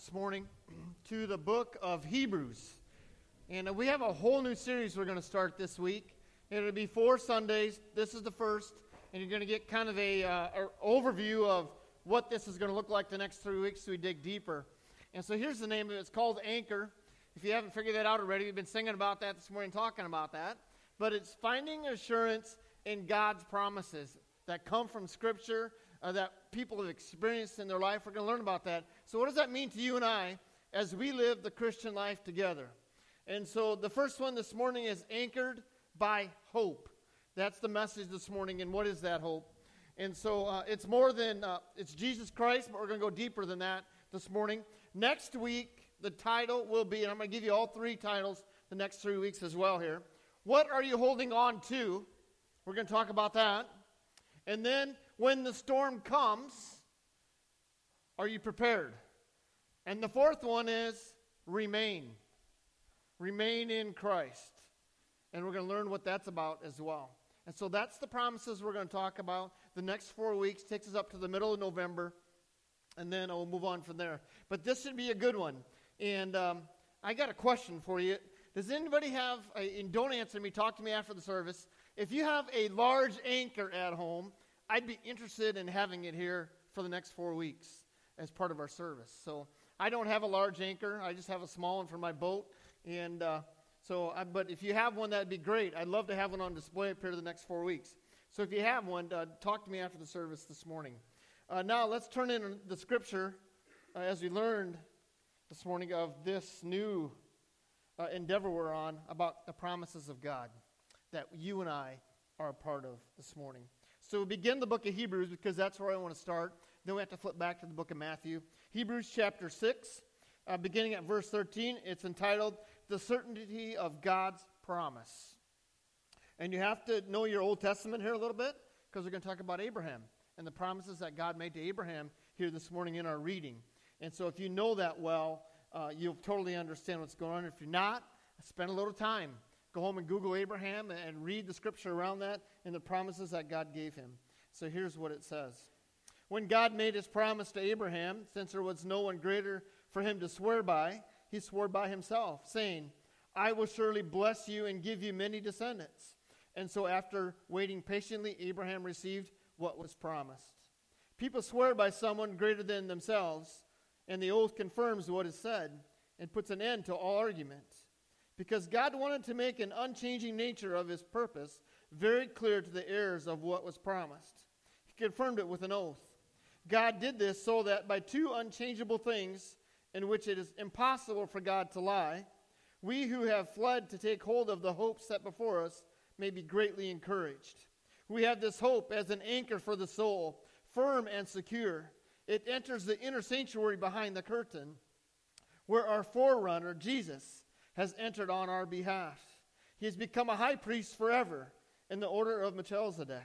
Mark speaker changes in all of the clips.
Speaker 1: this morning to the book of Hebrews. And we have a whole new series we're going to start this week. It'll be 4 Sundays. This is the first. And you're going to get kind of a overview of what this is going to look like the next 3 weeks so we dig deeper. And so here's the name of it. It's called Anchor. If you haven't figured that out already, we've been singing about that this morning, talking about that. But it's finding assurance in God's promises that come from Scripture, that people have experienced in their life. We're going to learn about that. So what does that mean to you and I as we live the Christian life together? And so the first one this morning is anchored by hope. That's the message this morning. And what is that hope? And so it's more than, it's Jesus Christ, but we're going to go deeper than that this morning. Next week, the title will be, and I'm going to give you all 3 titles the next 3 weeks as well here. What are you holding on to? We're going to talk about that. And then, when the storm comes, are you prepared? And the fourth one is remain. Remain in Christ. And we're going to learn what that's about as well. And so that's the promises we're going to talk about. The next 4 weeks takes us up to the middle of November. And then we'll move on from there. But this should be a good one. And I got a question for you. Does anybody have, and don't answer me, talk to me after the service. If you have a large anchor at home, I'd be interested in having it here for the next 4 weeks as part of our service. So I don't have a large anchor. I just have a small one for my boat. And but if you have one, that'd be great. I'd love to have one on display up here the next 4 weeks. So if you have one, talk to me after the service this morning. Now let's turn in the Scripture as we learned this morning of this new endeavor we're on about the promises of God that you and I are a part of this morning. So we begin the book of Hebrews because that's where I want to start. Then we have to flip back to the book of Matthew. Hebrews chapter 6, beginning at verse 13. It's entitled, The Certainty of God's Promise. And you have to know your Old Testament here a little bit because we're going to talk about Abraham and the promises that God made to Abraham here this morning in our reading. And so if you know that well, you'll totally understand what's going on. If you're not, spend a little time. Go home and Google Abraham and read the Scripture around that and the promises that God gave him. So here's what it says. When God made his promise to Abraham, since there was no one greater for him to swear by, he swore by himself, saying, I will surely bless you and give you many descendants. And so after waiting patiently, Abraham received what was promised. People swear by someone greater than themselves, and the oath confirms what is said and puts an end to all argument. Because God wanted to make an unchanging nature of his purpose very clear to the heirs of what was promised. He confirmed it with an oath. God did this so that by 2 unchangeable things in which it is impossible for God to lie, we who have fled to take hold of the hope set before us may be greatly encouraged. We have this hope as an anchor for the soul, firm and secure. It enters the inner sanctuary behind the curtain, where our forerunner, Jesus, has entered on our behalf. He has become a high priest forever in the order of Melchizedek.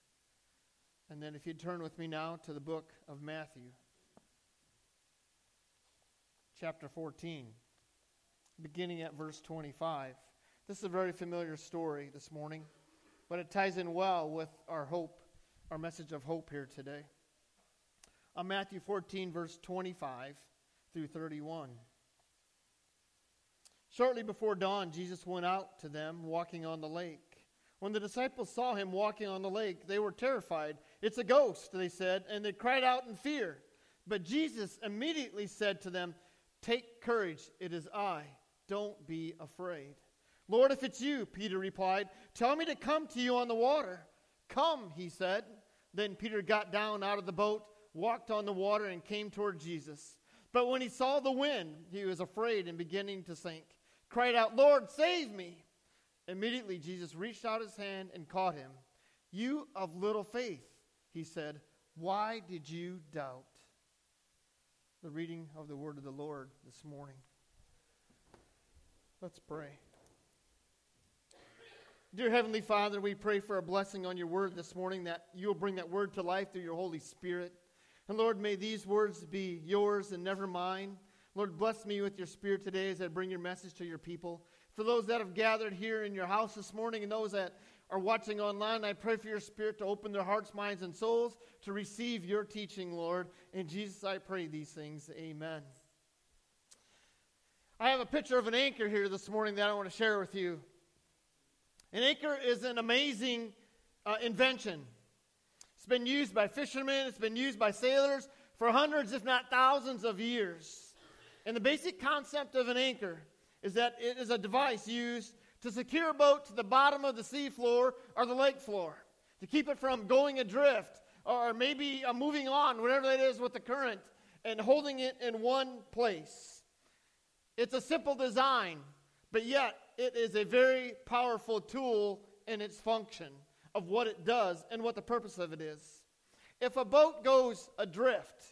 Speaker 1: And then if you'd turn with me now to the book of Matthew, chapter 14, beginning at verse 25. This is a very familiar story this morning, but it ties in well with our hope, our message of hope here today. On Matthew 14, verse 25 through 31. Shortly before dawn, Jesus went out to them, walking on the lake. When the disciples saw him walking on the lake, they were terrified. It's a ghost, they said, and they cried out in fear. But Jesus immediately said to them, Take courage, it is I. Don't be afraid. Lord, if it's you, Peter replied, tell me to come to you on the water. Come, he said. Then Peter got down out of the boat, walked on the water, and came toward Jesus. But when he saw the wind, he was afraid and beginning to sink. Cried out, Lord, save me. Immediately Jesus reached out his hand and caught him. You of little faith, he said, why did you doubt? The reading of the word of the Lord this morning. Let's pray. Dear Heavenly Father, we pray for a blessing on your word this morning, that you will bring that word to life through your Holy Spirit. And Lord, may these words be yours and never mine. Lord, bless me with your Spirit today as I bring your message to your people. For those that have gathered here in your house this morning and those that are watching online, I pray for your Spirit to open their hearts, minds, and souls to receive your teaching, Lord. In Jesus, I pray these things. Amen. I have a picture of an anchor here this morning that I want to share with you. An anchor is an amazing invention. It's been used by fishermen, it's been used by sailors for hundreds, if not thousands of years. And the basic concept of an anchor is that it is a device used to secure a boat to the bottom of the sea floor or the lake floor, to keep it from going adrift or maybe moving on, whatever that is with the current, and holding it in one place. It's a simple design, but yet it is a very powerful tool in its function of what it does and what the purpose of it is. If a boat goes adrift,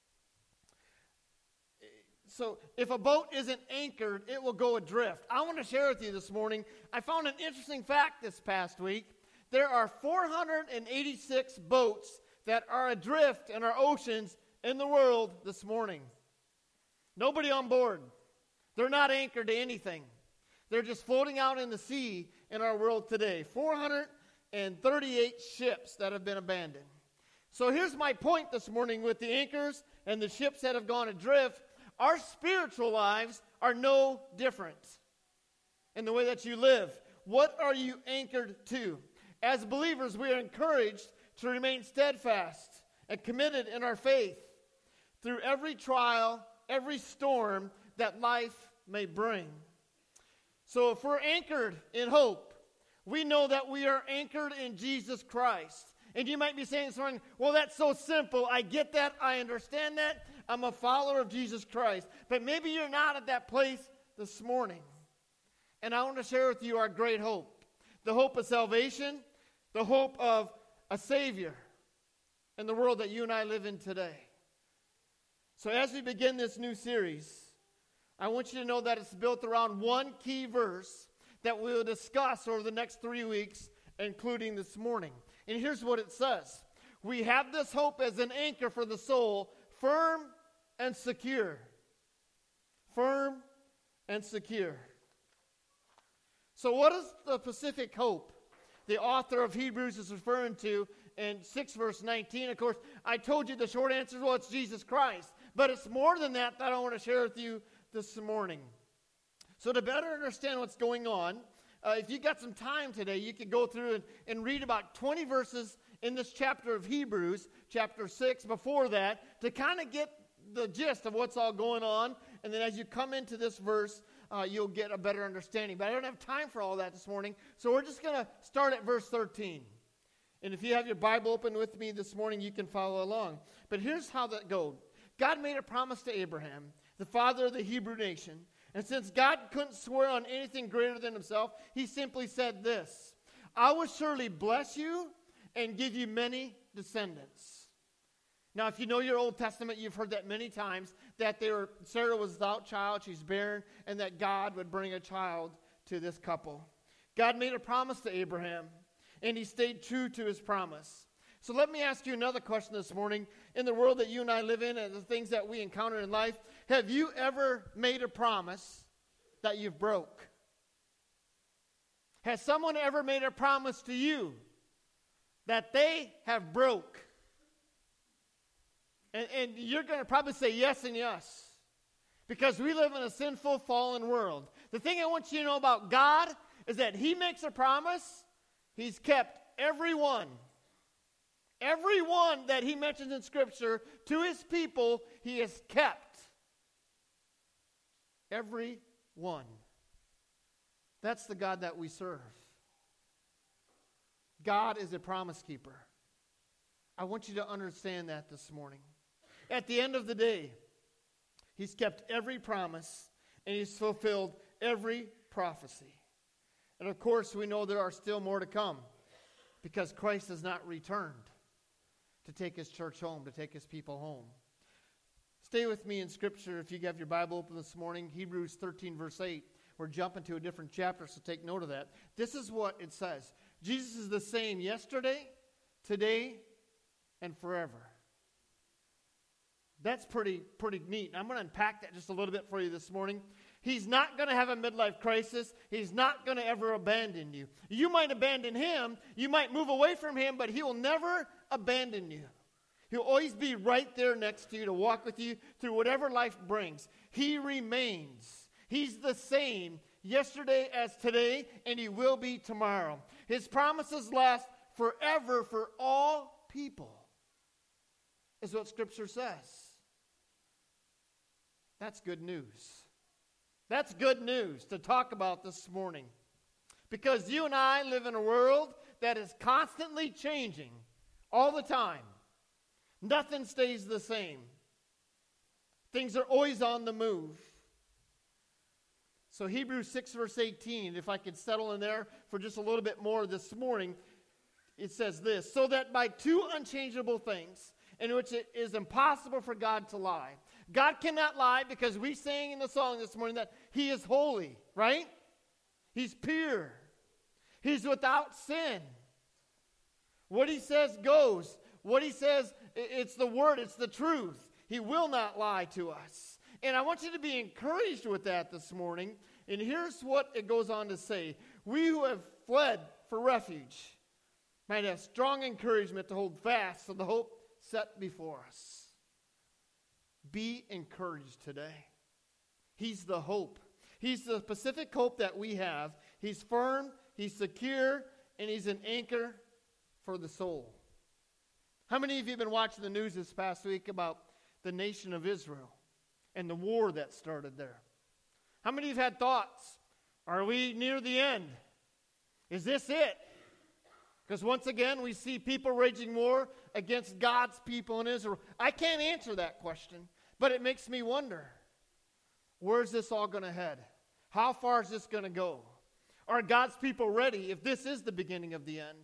Speaker 1: so if a boat isn't anchored, it will go adrift. I want to share with you this morning, I found an interesting fact this past week. There are 486 boats that are adrift in our oceans in the world this morning. Nobody on board. They're not anchored to anything. They're just floating out in the sea in our world today. 438 ships that have been abandoned. So here's my point this morning with the anchors and the ships that have gone adrift. Our spiritual lives are no different in the way that you live. What are you anchored to? As believers, we are encouraged to remain steadfast and committed in our faith through every trial, every storm that life may bring. So if we're anchored in hope, we know that we are anchored in Jesus Christ. And you might be saying this morning, well, that's so simple. I get that. I understand that. I'm a follower of Jesus Christ. But maybe you're not at that place this morning. And I want to share with you our great hope. The hope of salvation, the hope of a Savior in the world that you and I live in today. So as we begin this new series, I want you to know that it's built around one key verse that we will discuss over the next 3 weeks, including this morning. And here's what it says. We have this hope as an anchor for the soul, firm and secure. Firm and secure. So what is the specific hope the author of Hebrews is referring to in 6 verse 19? Of course, I told you the short answer is, well, it's Jesus Christ. But it's more than that I want to share with you this morning. So to better understand what's going on, if you got some time today, you could go through and read about 20 verses in this chapter of Hebrews, chapter 6, before that, to kind of get the gist of what's all going on. And then as you come into this verse, you'll get a better understanding. But I don't have time for all that this morning, so we're just going to start at verse 13. And if you have your Bible open with me this morning, you can follow along. But here's how that goes. God made a promise to Abraham, the father of the Hebrew nation. And since God couldn't swear on anything greater than himself, he simply said this: I will surely bless you and give you many descendants. Now, if you know your Old Testament, you've heard that many times, that Sarah was without child, she's barren, and that God would bring a child to this couple. God made a promise to Abraham, and he stayed true to his promise. So let me ask you another question this morning. In the world that you and I live in and the things that we encounter in life, have you ever made a promise that you've broke? Has someone ever made a promise to you that they have broke? And you're going to probably say yes and yes, because we live in a sinful, fallen world. The thing I want you to know about God is that he makes a promise, he's kept every one. Every one that he mentions in Scripture to his people, he has kept. Every one. That's the God that we serve. God is a promise keeper. I want you to understand that this morning. At the end of the day, he's kept every promise and he's fulfilled every prophecy. And of course, we know there are still more to come, because Christ has not returned to take his church home, to take his people home. Stay with me in Scripture if you have your Bible open this morning. Hebrews 13, verse 8. We're jumping to a different chapter, so take note of that. This is what it says. Jesus is the same yesterday, today, and forever. That's pretty neat. I'm going to unpack that just a little bit for you this morning. He's not going to have a midlife crisis. He's not going to ever abandon you. You might abandon him. You might move away from him, but he will never abandon you. He'll always be right there next to you to walk with you through whatever life brings. He remains. He's the same yesterday as today, and he will be tomorrow. His promises last forever for all people, is what Scripture says. That's good news. That's good news to talk about this morning. Because you and I live in a world that is constantly changing all the time. Nothing stays the same. Things are always on the move. So Hebrews 6 verse 18, if I could settle in there for just a little bit more this morning, it says this: so that by two unchangeable things, in which it is impossible for God to lie. God cannot lie, because we sang in the song this morning that he is holy, right? He's pure. He's without sin. What he says goes. What he says, it's the word, it's the truth. He will not lie to us. And I want you to be encouraged with that this morning. And here's what it goes on to say. We who have fled for refuge might have strong encouragement to hold fast to the hope set before us. Be encouraged today. He's the hope. He's the specific hope that we have. He's firm, he's secure, and he's an anchor for the soul. How many of you have been watching the news this past week about the nation of Israel and the war that started there? How many of you have had thoughts? Are we near the end? Is this it? Because once again, we see people waging war against God's people in Israel. I can't answer that question, but it makes me wonder, where's this all going to head? How far is this going to go? Are God's people ready if this is the beginning of the end?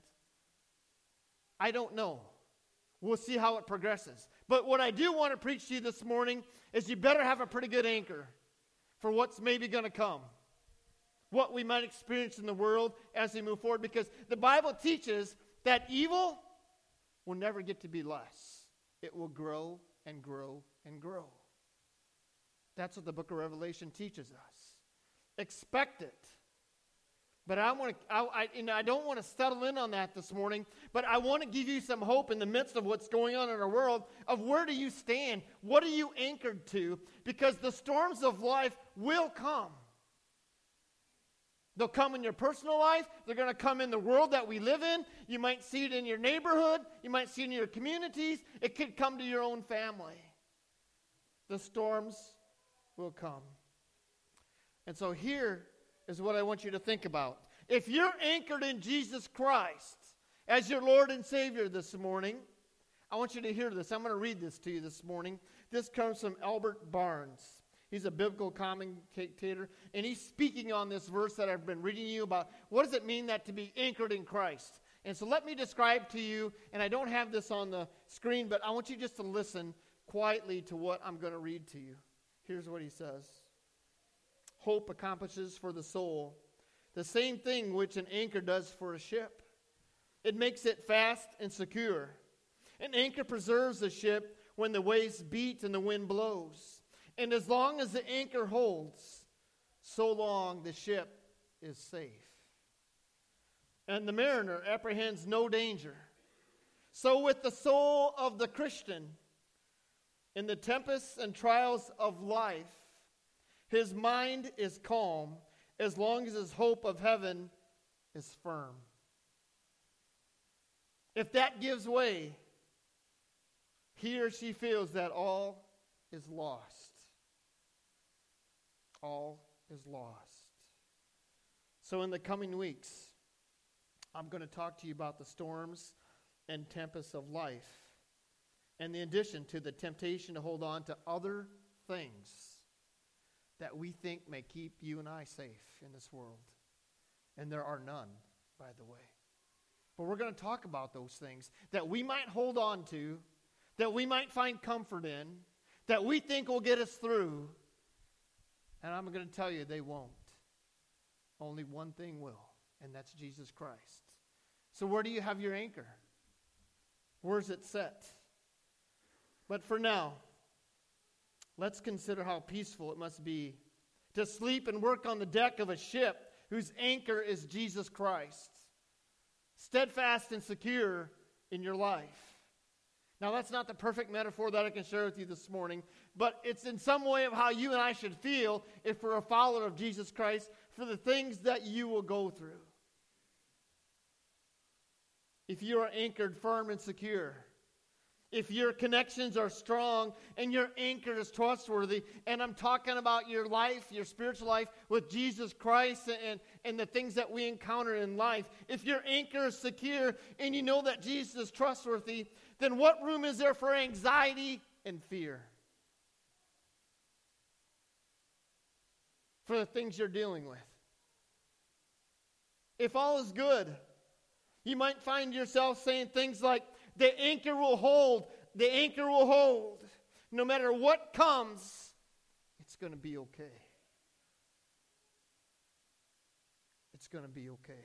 Speaker 1: I don't know. We'll see how it progresses. But what I do want to preach to you this morning is you better have a pretty good anchor for what's maybe going to come. What we might experience in the world as we move forward. Because the Bible teaches that evil will never get to be less. It will grow and grow and grow. That's what the book of Revelation teaches us. Expect it. But I don't want to settle in on that this morning, but I want to give you some hope in the midst of what's going on in our world, of where do you stand? What are you anchored to? Because the storms of life will come. They'll come in your personal life. They're going to come in the world that we live in. You might see it in your neighborhood. You might see it in your communities. It could come to your own family. The storms will come. And so here is what I want you to think about. If you're anchored in Jesus Christ as your Lord and Savior this morning, I want you to hear this. I'm going to read this to you this morning. This comes from Albert Barnes. He's a biblical commentator, and he's speaking on this verse that I've been reading to you about. What does it mean that to be anchored in Christ? And so let me describe to you, and I don't have this on the screen, but I want you just to listen quietly to what I'm going to read to you. Here's what he says. Hope accomplishes for the soul the same thing which an anchor does for a ship. It makes it fast and secure. An anchor preserves the ship when the waves beat and the wind blows. And as long as the anchor holds, so long the ship is safe. And the mariner apprehends no danger. So with the soul of the Christian, in the tempests and trials of life, his mind is calm as long as his hope of heaven is firm. If that gives way, he or she feels that all is lost. All is lost. So in the coming weeks, I'm going to talk to you about the storms and tempests of life, and in addition to the temptation to hold on to other things that we think may keep you and I safe in this world. And there are none, by the way. But we're going to talk about those things that we might hold on to, that we might find comfort in, that we think will get us through. And I'm going to tell you, they won't. Only one thing will, and that's Jesus Christ. So where do you have your anchor? Where's it set? But for now, let's consider how peaceful it must be to sleep and work on the deck of a ship whose anchor is Jesus Christ, steadfast and secure in your life. Now, that's not the perfect metaphor that I can share with you this morning, but it's in some way of how you and I should feel if we're a follower of Jesus Christ for the things that you will go through. If you are anchored firm and secure, if your connections are strong and your anchor is trustworthy, and I'm talking about your life, your spiritual life with Jesus Christ and the things that we encounter in life, if your anchor is secure and you know that Jesus is trustworthy, then what room is there for anxiety and fear? For the things you're dealing with. If all is good, you might find yourself saying things like, the anchor will hold, the anchor will hold. No matter what comes, it's going to be okay. It's going to be okay.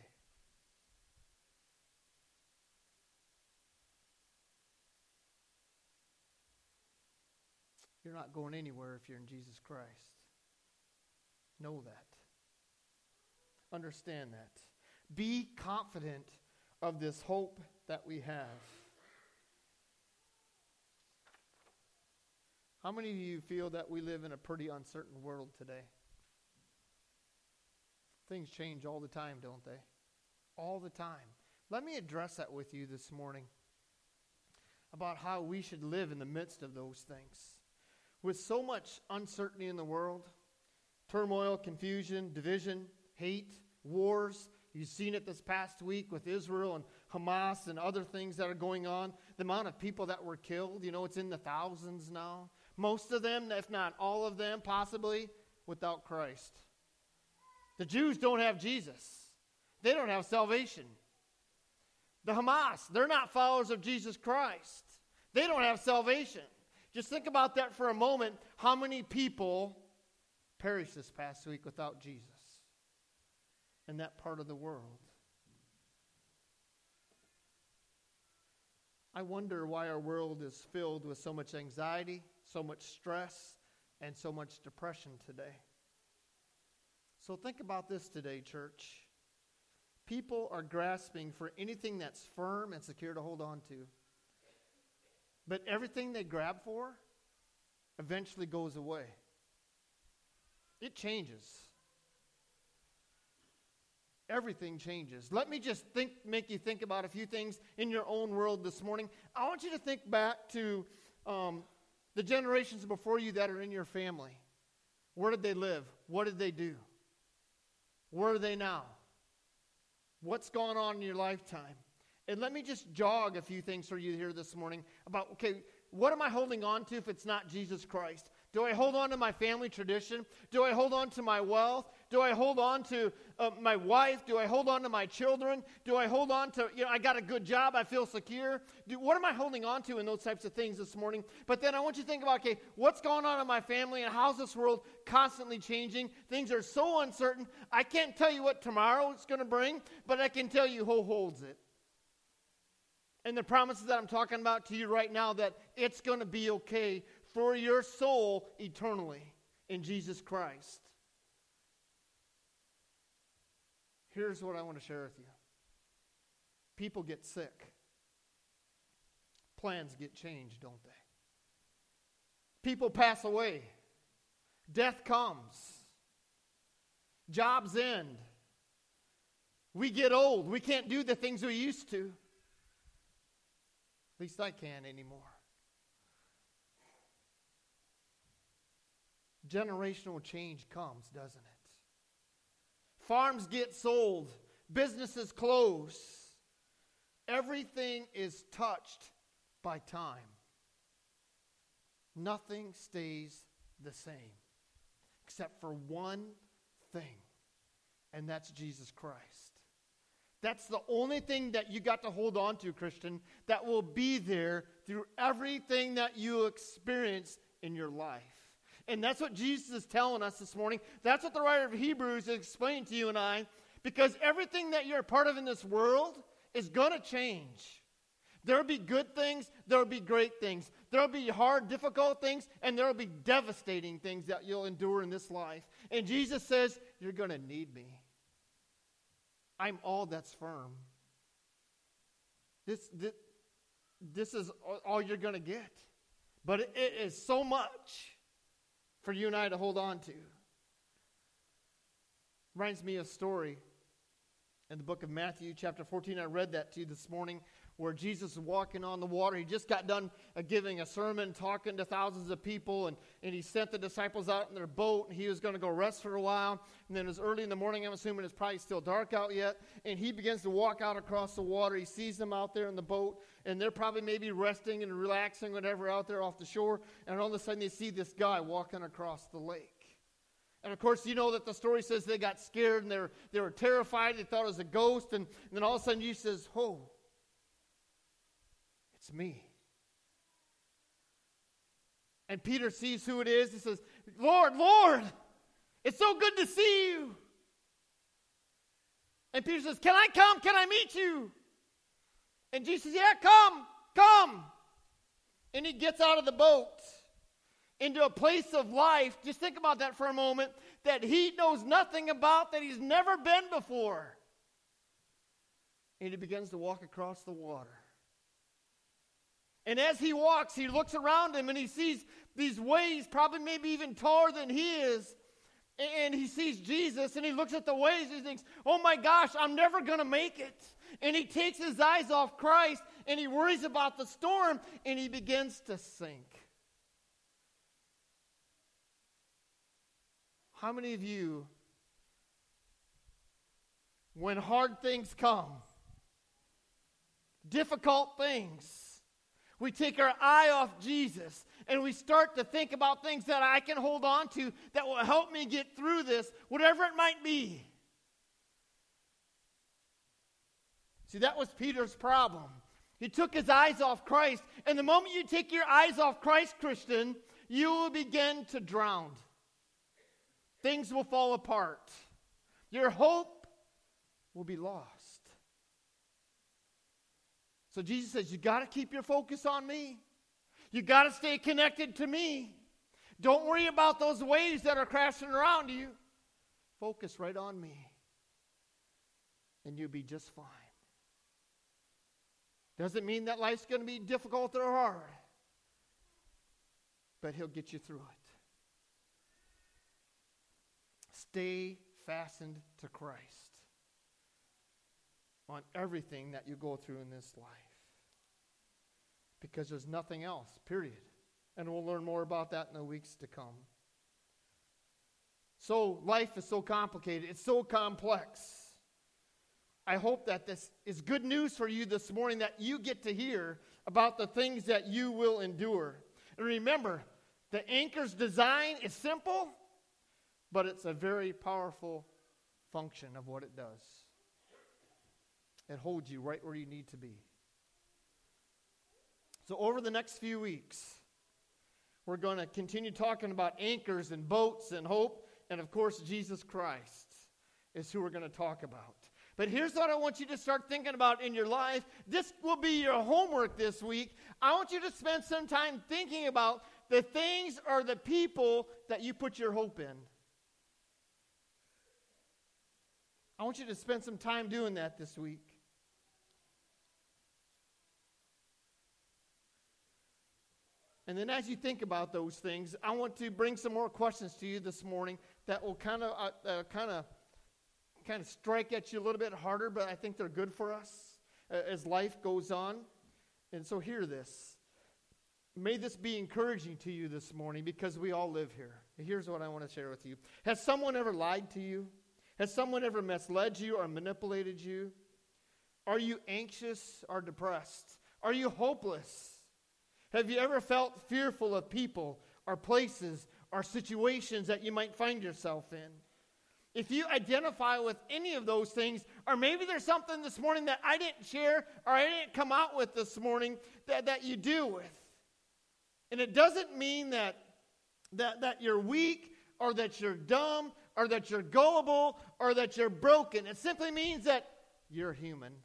Speaker 1: You're not going anywhere if you're in Jesus Christ. Know that. Understand that. Be confident of this hope that we have. How many of you feel that we live in a pretty uncertain world today? Things change all the time, don't they? All the time. Let me address that with you this morning about how we should live in the midst of those things. With so much uncertainty in the world, turmoil, confusion, division, hate, wars. You've seen it this past week with Israel and Hamas and other things that are going on. The amount of people that were killed, it's in the thousands now. Most of them, if not all of them, possibly without Christ. The Jews don't have Jesus. They don't have salvation. The Hamas, they're not followers of Jesus Christ. They don't have salvation. Just think about that for a moment. How many people perished this past week without Jesus in that part of the world? I wonder why our world is filled with so much anxiety, so much stress, and so much depression today. So think about this today, church. People are grasping for anything that's firm and secure to hold on to. But everything they grab for eventually goes away. It changes. Everything changes. Let me just make you think about a few things in your own world this morning. I want you to think back to the generations before you that are in your family. Where did they live? What did they do? Where are they now? What's going on in your lifetime? And let me just jog a few things for you here this morning about, what am I holding on to if it's not Jesus Christ? Do I hold on to my family tradition? Do I hold on to my wealth? Do I hold on to my wife? Do I hold on to my children? Do I hold on to, I got a good job, I feel secure? What am I holding on to in those types of things this morning? But then I want you to think about, what's going on in my family and how's this world constantly changing? Things are so uncertain. I can't tell you what tomorrow is going to bring, but I can tell you who holds it. And the promises that I'm talking about to you right now, that it's going to be okay for your soul eternally in Jesus Christ. Here's what I want to share with you. People get sick. Plans get changed, don't they? People pass away. Death comes. Jobs end. We get old. We can't do the things we used to. At least I can't anymore. Generational change comes, doesn't it? Farms get sold. Businesses close. Everything is touched by time. Nothing stays the same except for one thing, and that's Jesus Christ. That's the only thing that you got to hold on to, Christian, that will be there through everything that you experience in your life. And that's what Jesus is telling us this morning. That's what the writer of Hebrews is explaining to you and I, because everything that you're a part of in this world is going to change. There will be good things, there will be great things. There will be hard, difficult things, and there will be devastating things that you'll endure in this life. And Jesus says, you're going to need me. I'm all that's firm. this is all you're going to get. But it is so much for you and I to hold on to. Reminds me of a story in the book of Matthew, chapter 14. I read that to you this morning, where Jesus is walking on the water. He just got done giving a sermon, talking to thousands of people, and he sent the disciples out in their boat, and he was going to go rest for a while. And then it was early in the morning. I'm assuming it's probably still dark out yet. And he begins to walk out across the water. He sees them out there in the boat, and they're probably maybe resting and relaxing, whatever, out there off the shore. And all of a sudden, they see this guy walking across the lake. And, of course, you know that the story says they got scared, and they were terrified. They thought it was a ghost. And then all of a sudden, Jesus says, "Oh, it's me." And Peter sees who it is. He says, "Lord, Lord, it's so good to see you." And Peter says, "Can I come? Can I meet you?" And Jesus says, "Yeah, come. And he gets out of the boat into a place of life. Just think about that for a moment, that he knows nothing about, that he's never been before. And he begins to walk across the water. And as he walks, he looks around him and he sees these waves, probably maybe even taller than he is. And he sees Jesus and he looks at the waves and he thinks, "Oh my gosh, I'm never going to make it." And he takes his eyes off Christ and he worries about the storm and he begins to sink. How many of you, when hard things come, difficult things, we take our eye off Jesus and we start to think about things that I can hold on to that will help me get through this, whatever it might be? See, that was Peter's problem. He took his eyes off Christ, and the moment you take your eyes off Christ, Christian, you will begin to drown. Things will fall apart. Your hope will be lost. So Jesus says, you got to keep your focus on me. You got to stay connected to me. Don't worry about those waves that are crashing around you. Focus right on me. And you'll be just fine. Doesn't mean that life's going to be difficult or hard. But he'll get you through it. Stay fastened to Christ on everything that you go through in this life. Because there's nothing else, period. And we'll learn more about that in the weeks to come. So life is so complicated. It's so complex. I hope that this is good news for you this morning, that you get to hear about the things that you will endure. And remember, the anchor's design is simple, but it's a very powerful function of what it does. It holds you right where you need to be. So over the next few weeks, we're going to continue talking about anchors and boats and hope. And of course, Jesus Christ is who we're going to talk about. But here's what I want you to start thinking about in your life. This will be your homework this week. I want you to spend some time thinking about the things or the people that you put your hope in. I want you to spend some time doing that this week. And then as you think about those things, I want to bring some more questions to you this morning that will kind of strike at you a little bit harder, but I think they're good for us as life goes on. And so hear this. May this be encouraging to you this morning, because we all live here. Here's what I want to share with you. Has someone ever lied to you? Has someone ever misled you or manipulated you? Are you anxious or depressed? Are you hopeless? Have you ever felt fearful of people or places or situations that you might find yourself in? If you identify with any of those things, or maybe there's something this morning that I didn't share or I didn't come out with this morning that you deal with. And it doesn't mean that you're weak or that you're dumb or that you're gullible or that you're broken. It simply means that you're human.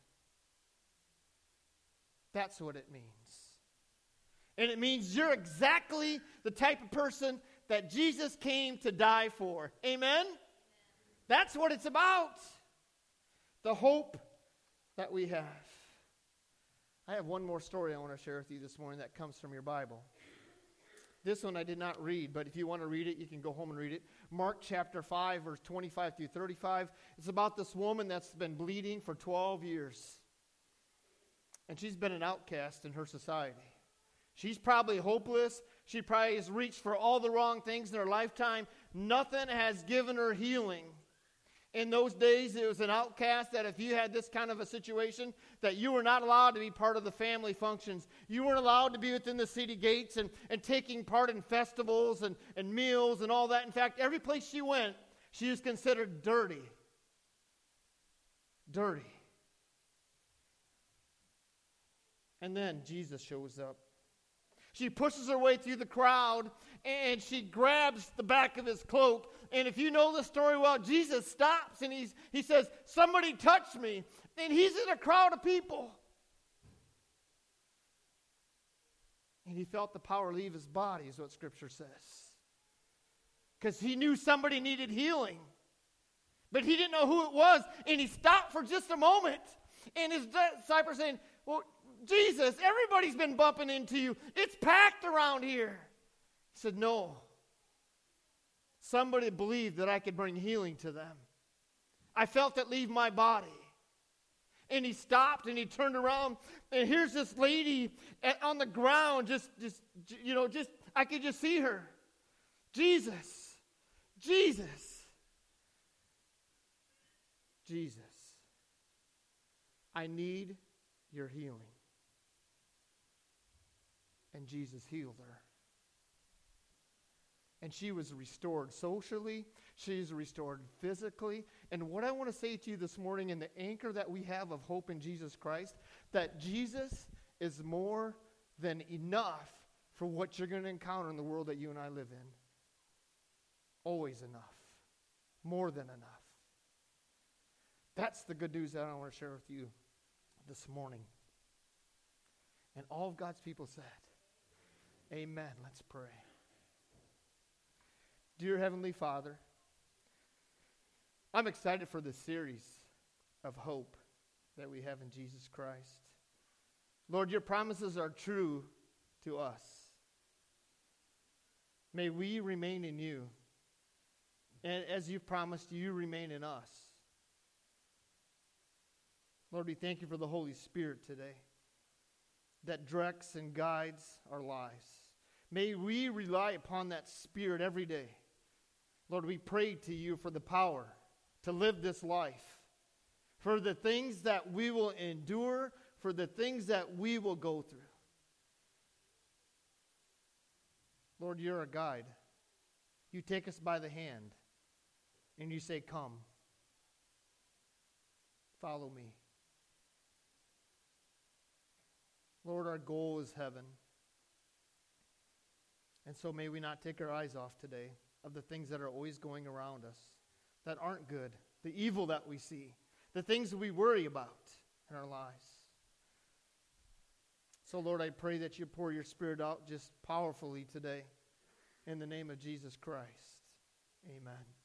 Speaker 1: That's what it means. And it means you're exactly the type of person that Jesus came to die for. Amen? That's what it's about. The hope that we have. I have one more story I want to share with you this morning that comes from your Bible. This one I did not read, but if you want to read it, you can go home and read it. Mark chapter 5, verse 25 through 35. It's about this woman that's been bleeding for 12 years. And she's been an outcast in her society. She's probably hopeless. She probably has reached for all the wrong things in her lifetime. Nothing has given her healing. In those days, it was an outcast that if you had this kind of a situation, that you were not allowed to be part of the family functions. You weren't allowed to be within the city gates and taking part in festivals and meals and all that. In fact, every place she went, she was considered dirty. Dirty. And then Jesus shows up. She pushes her way through the crowd, and she grabs the back of his cloak. And if you know the story well, Jesus stops, and he says, "Somebody touch me." And he's in a crowd of people. And he felt the power leave his body, is what Scripture says. Because he knew somebody needed healing. But he didn't know who it was. And he stopped for just a moment. And his disciples saying, "Well, Jesus, everybody's been bumping into you. It's packed around here." He said, "No. Somebody believed that I could bring healing to them. I felt it leave my body." And he stopped and he turned around, and here's this lady on the ground, just I could just see her. Jesus, Jesus, Jesus, I need your healing. And Jesus healed her. And she was restored socially. She was restored physically. And what I want to say to you this morning, in the anchor that we have of hope in Jesus Christ, that Jesus is more than enough for what you're going to encounter in the world that you and I live in. Always enough. More than enough. That's the good news that I want to share with you this morning. And all of God's people said, amen. Let's pray. Dear Heavenly Father, I'm excited for this series of hope that we have in Jesus Christ. Lord, your promises are true to us. May we remain in you. And as you've promised, you remain in us. Lord, we thank you for the Holy Spirit today that directs and guides our lives. May we rely upon that Spirit every day. Lord, we pray to you for the power to live this life, for the things that we will endure, for the things that we will go through. Lord, you're a guide. You take us by the hand, and you say, "Come, follow me." Lord, our goal is heaven. And so may we not take our eyes off today of the things that are always going around us that aren't good, the evil that we see, the things that we worry about in our lives. So, Lord, I pray that you pour your Spirit out just powerfully today in the name of Jesus Christ. Amen.